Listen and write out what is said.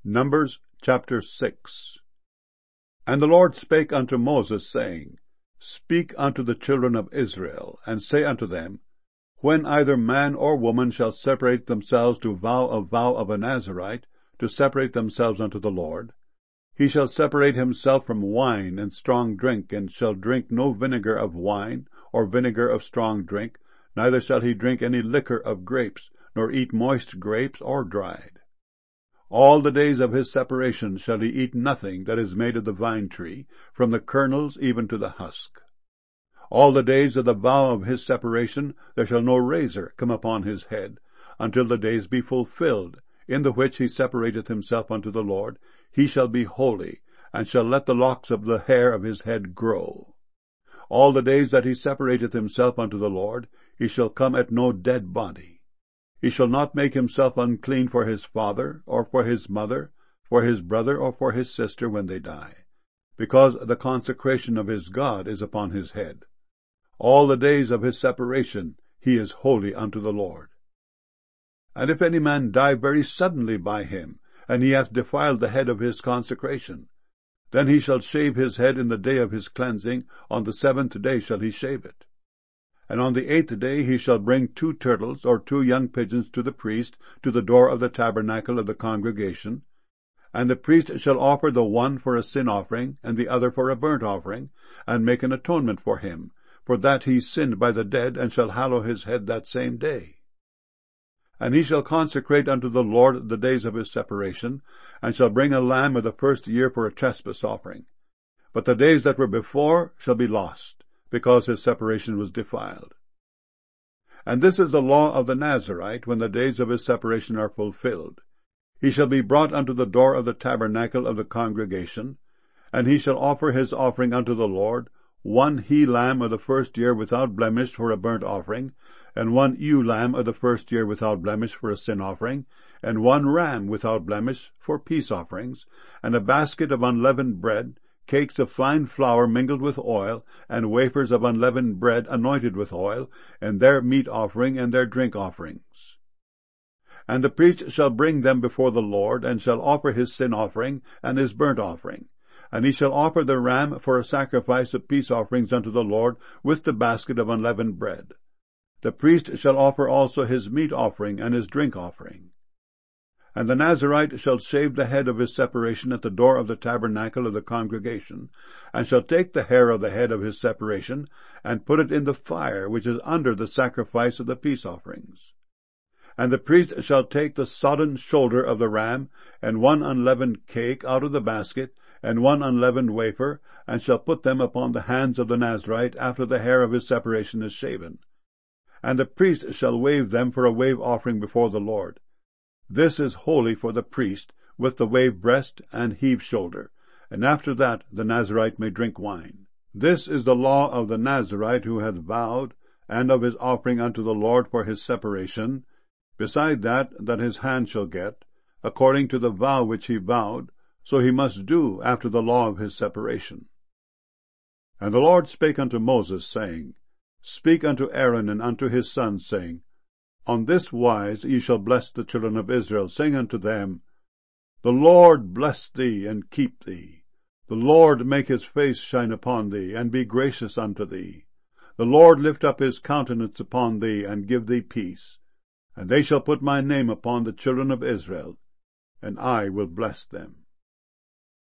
Numbers chapter 6. And the Lord spake unto Moses, saying, Speak unto the children of Israel, and say unto them, When either man or woman shall separate themselves to vow a vow of a Nazarite, to separate themselves unto the Lord, he shall separate himself from wine and strong drink, and shall drink no vinegar of wine, or vinegar of strong drink, neither shall he drink any liquor of grapes, nor eat moist grapes or dried. All the days of his separation shall he eat nothing that is made of the vine tree, from the kernels even to the husk. All the days of the vow of his separation there shall no razor come upon his head, until the days be fulfilled, in the which he separateth himself unto the Lord. He shall be holy, and shall let the locks of the hair of his head grow. All the days that he separateth himself unto the Lord, he shall come at no dead body. He shall not make himself unclean for his father, or for his mother, for his brother, or for his sister when they die, because the consecration of his God is upon his head. All the days of his separation he is holy unto the Lord. And if any man die very suddenly by him, and he hath defiled the head of his consecration, then he shall shave his head in the day of his cleansing. On the 7th day shall he shave it. And on the 8th day he shall bring 2 turtles or 2 young pigeons to the priest, to the door of the tabernacle of the congregation. And the priest shall offer the one for a sin offering, and the other for a burnt offering, and make an atonement for him, for that he sinned by the dead, and shall hallow his head that same day. And he shall consecrate unto the Lord the days of his separation, and shall bring a lamb of the 1st year for a trespass offering. But the days that were before shall be lost, because his separation was defiled. And this is the law of the Nazarite, when the days of his separation are fulfilled. He shall be brought unto the door of the tabernacle of the congregation, and he shall offer his offering unto the Lord, 1 he-lamb of the 1st year without blemish for a burnt offering, and 1 ewe-lamb of the 1st year without blemish for a sin offering, and 1 ram without blemish for peace offerings, and a basket of unleavened bread, cakes of fine flour mingled with oil, and wafers of unleavened bread anointed with oil, and their meat offering and their drink offerings. And the priest shall bring them before the Lord, and shall offer his sin offering and his burnt offering. And he shall offer the ram for a sacrifice of peace offerings unto the Lord, with the basket of unleavened bread. The priest shall offer also his meat offering and his drink offering. And the Nazarite shall shave the head of his separation at the door of the tabernacle of the congregation, and shall take the hair of the head of his separation, and put it in the fire which is under the sacrifice of the peace offerings. And the priest shall take the sodden shoulder of the ram, and 1 unleavened cake out of the basket, and 1 unleavened wafer, and shall put them upon the hands of the Nazarite after the hair of his separation is shaven. And the priest shall wave them for a wave offering before the Lord. This is holy for the priest, with the wave breast and heave shoulder, and after that the Nazarite may drink wine. This is the law of the Nazarite who hath vowed, and of his offering unto the Lord for his separation, beside that his hand shall get, according to the vow which he vowed, so he must do after the law of his separation. And the Lord spake unto Moses, saying, Speak unto Aaron and unto his sons, saying, On this wise ye shall bless the children of Israel, saying unto them, The Lord bless thee, and keep thee. The Lord make his face shine upon thee, and be gracious unto thee. The Lord lift up his countenance upon thee, and give thee peace. And they shall put my name upon the children of Israel, and I will bless them.